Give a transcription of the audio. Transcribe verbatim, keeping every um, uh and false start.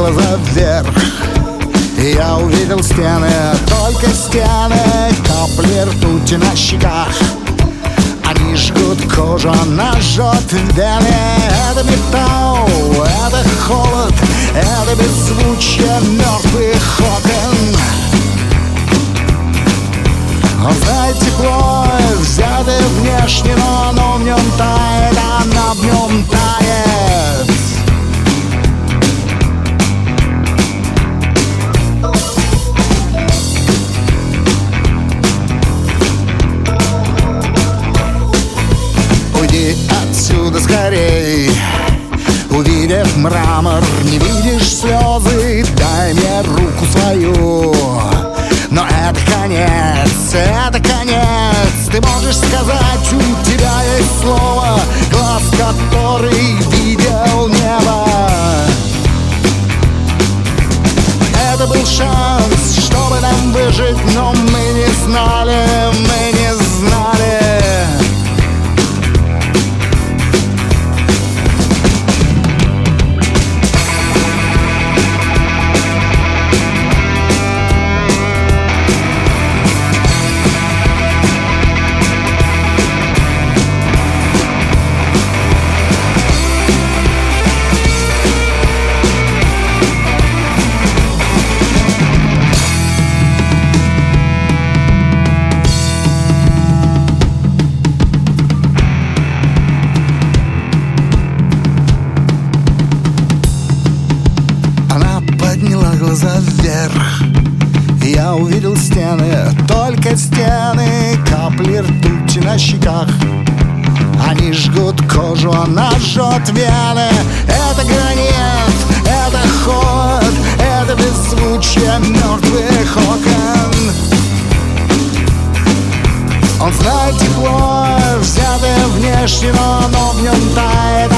глаза вверх, и я увидел стены, только стены, капли ртути на щеках. Они жгут кожу, она жжет вены. Это металл, это холод, это беззвучие мертвых окон. Он знает тепло, взятое внешне, но оно в нем тает, она в нем тает. Уйди отсюда скорей, увидев мрамор, не видишь слезы, дай мне руку свою. Но это конец, это конец. Ты можешь сказать, у тебя есть слово, глаз, который видел небо. Это был шанс, чтобы нам выжить, но мы не знали, мы не знали. Глаза вверх, и я увидел стены, только стены, капли ртути на щеках. Они жгут кожу, она жжет вены. Это гранит, это холод, это беззвучие мертвых окон. Он знает тепло, взятое внешне, но оно в нем тает,